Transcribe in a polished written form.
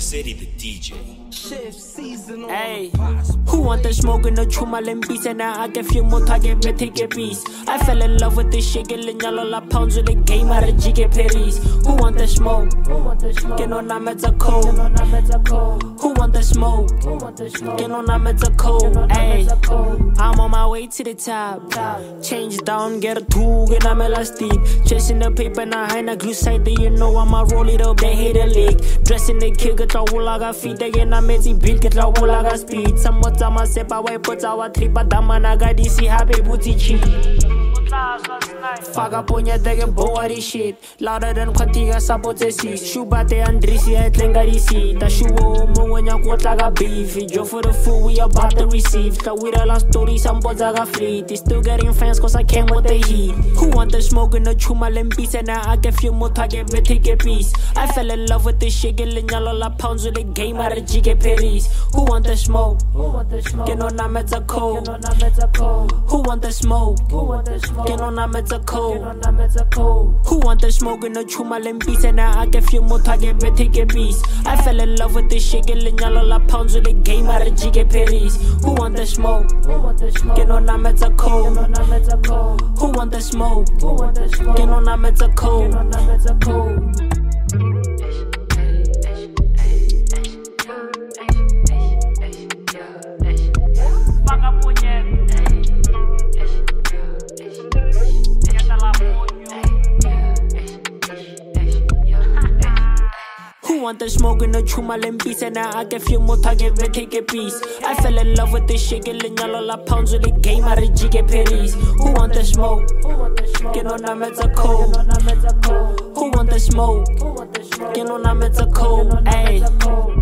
City, the DJ. Hey, who want the smoke in the chuma beats and now I can feel more target but take a piece. I fell in love with this shit, getting yellow la pounds with the game out of GK Paris. Who want the smoke? Get on I'm at a cold. Who want the smoke? Get on I'm at a cold. Hey, I'm on my way to the top. Change down, get a tool, and I'm elastic. Chasing the paper, now I ain't glue side. You know I'ma roll it up, they hate a lick. Dressing the kill, get your wool, I got feet again. I'm at the beat, get your wool, I got speed. Some more time I step away, put our trip, but that man I got this, happy booty cheap. Fuck up on your dag and bow this shit. Louder than Quantiga Sabotesi. Shubate and Drisi, I think I see. The shoe when you got like a beef. Joe for the food we about to receive. The with a last story, some boys I got fleet. They still getting fans cause I came with the heat. Who want the smoke in the chuma beats and now I can feel more target but take a piece. I fell in love with this shit, getting yellow la pounds with the game out of GK Paris. Who want the smoke? Get on I'm at a cold. Who want the smoke? Get on I'm at a cold. Who want the smoke in the chuma beats and now I can feel more target but take a piece. I fell in love with this shit, getting yellow la pounds with the game out of GK Paris. Who want the smoke? Get on I'm at a cold. Who want the smoke? Get on I'm at a cold. Who want the smoke in the chuma beats and now I can feel more target but take a piece. I fell in love with this shit, getting yellow la pounds with the game out of GK Paris. Who want the smoke? Get on I'm at a cold. Who want the smoke? Get on I'm at a cold. Ayy.